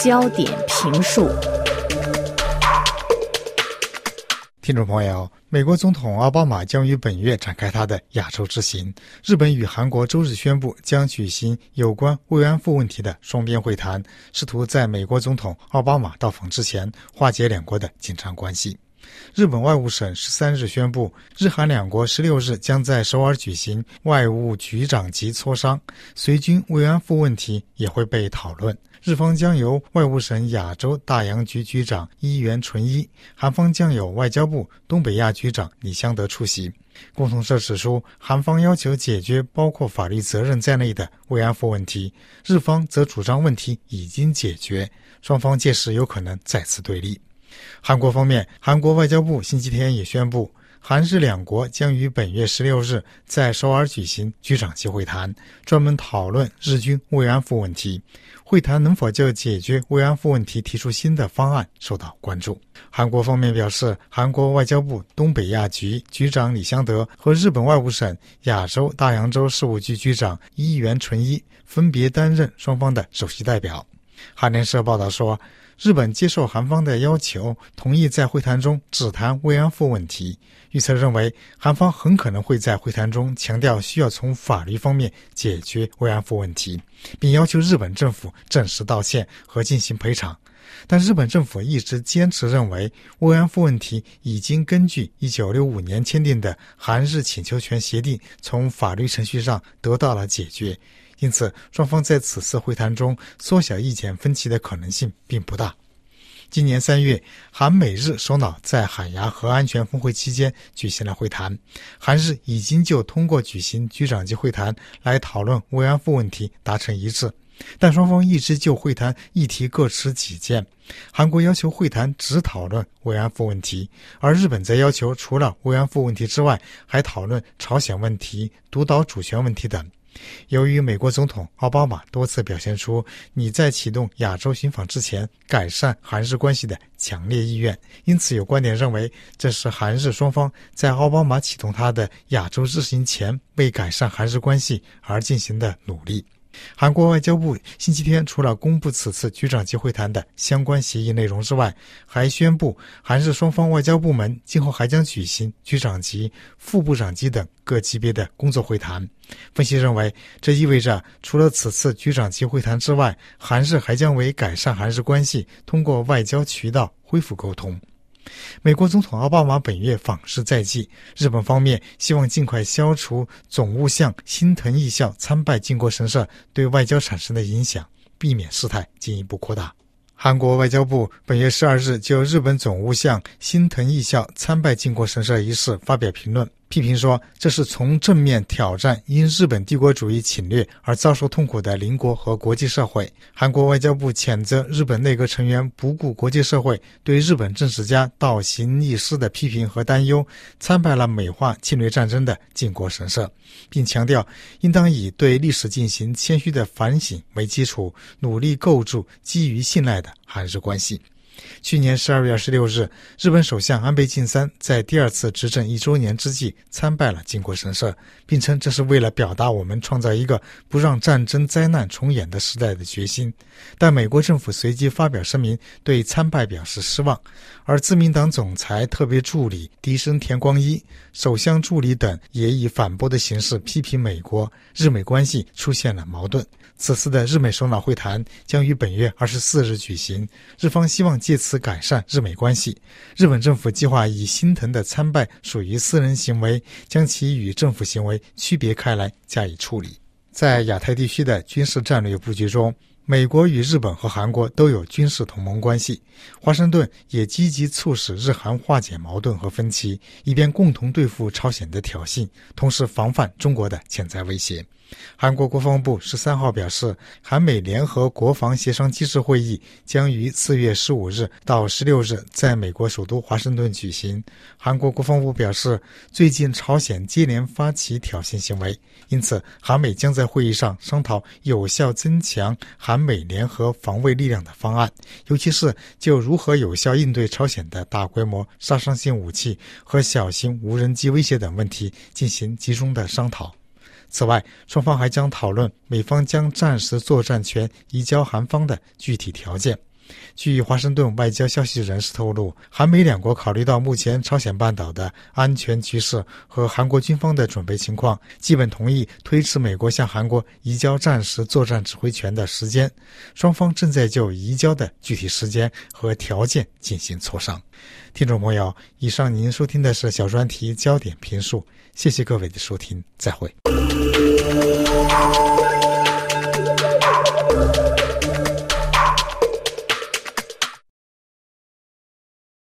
焦点评述。 听众朋友，美国总统奥巴马将于本月展开他的亚洲之行。日本与韩国周日宣布将举行有关慰安妇问题的双边会谈，试图在美国总统奥巴马到访之前化解两国的紧张关系。日本外务省13日宣布，日韩两国16日将在首尔举行外务局长级磋商，随军慰安妇问题也会被讨论。日方将由外务省亚洲大洋局局长伊原纯一，韩方将有外交部东北亚局长李相德出席。共同社指出，韩方要求解决包括法律责任在内的慰安妇问题，日方则主张问题已经解决，双方届时有可能再次对立。韩国方面，韩国外交部星期天也宣布，韩日两国将于本月16日在首尔举行局长级会谈，专门讨论日军慰安妇问题。会谈能否就解决慰安妇问题提出新的方案受到关注。韩国方面表示，韩国外交部东北亚局局长李相德和日本外务省亚洲大洋洲事务局局长伊原纯一分别担任双方的首席代表。韩联社报道说，日本接受韩方的要求，同意在会谈中只谈慰安妇问题。预测认为，韩方很可能会在会谈中强调需要从法律方面解决慰安妇问题，并要求日本政府正式道歉和进行赔偿。但日本政府一直坚持认为，慰安妇问题已经根据1965年签订的韩日请求权协定从法律程序上得到了解决，因此双方在此次会谈中缩小意见分歧的可能性并不大。今年3月，韩美日首脑在海牙核安全峰会期间举行了会谈，韩日已经就通过举行局长级会谈来讨论慰安妇问题达成一致，但双方一直就会谈议题各持己见。韩国要求会谈只讨论慰安妇问题，而日本则要求除了慰安妇问题之外，还讨论朝鲜问题、独岛主权问题等。由于美国总统奥巴马多次表现出你在启动亚洲寻访之前改善韩日关系的强烈意愿，因此有观点认为这是韩日双方在奥巴马启动他的亚洲之行前为改善韩日关系而进行的努力。韩国外交部星期天除了公布此次局长级会谈的相关协议内容之外，还宣布韩日双方外交部门今后还将举行局长级、副部长级等各级别的工作会谈。分析认为，这意味着除了此次局长级会谈之外，韩日还将为改善韩日关系通过外交渠道恢复沟通。美国总统奥巴马本月访日在即，日本方面希望尽快消除总务相新藤义孝参拜靖国神社对外交产生的影响，避免事态进一步扩大。韩国外交部本月12日就日本总务相新藤义孝参拜靖国神社一事发表评论，批评说这是从正面挑战因日本帝国主义侵略而遭受痛苦的邻国和国际社会。韩国外交部谴责日本内阁成员不顾国际社会对日本政治家倒行逆施的批评和担忧，参拜了美化侵略战争的靖国神社，并强调应当以对历史进行谦虚的反省为基础，努力构筑基于信赖的韩日关系。去年12月26日，日本首相安倍晋三在第二次执政1周年之际参拜了靖国神社，并称这是为了表达我们创造一个不让战争灾难重演的时代的决心。但美国政府随即发表声明，对参拜表示失望，而自民党总裁特别助理萩生田光一、首相助理等也以反驳的形式批评美国，日美关系出现了矛盾。此次的日美首脑会谈将于本月24日举行，日方希望借此改善日美关系。日本政府计划以新藤的参拜属于私人行为，将其与政府行为区别开来加以处理。在亚太地区的军事战略布局中，美国与日本和韩国都有军事同盟关系，华盛顿也积极促使日韩化解矛盾和分歧，以便共同对付朝鲜的挑衅，同时防范中国的潜在威胁。韩国国防部13号表示，韩美联合国防协商机制会议将于4月15日到16日在美国首都华盛顿举行。韩国国防部表示，最近朝鲜接连发起挑衅行为，因此韩美将在会议上商讨有效增强韩美联合防卫力量的方案，尤其是就如何有效应对朝鲜的大规模杀伤性武器和小型无人机威胁等问题进行集中的商讨。此外，双方还将讨论美方将战时作战权移交韩方的具体条件。 据华盛顿外交消息人士透露，韩美两国考虑到目前朝鲜半岛的安全局势和韩国军方的准备情况，基本同意推迟美国向韩国移交战时作战指挥权的时间。双方正在就移交的具体时间和条件进行磋商。听众朋友，以上您收听的是小专题焦点评述，谢谢各位的收听，再会。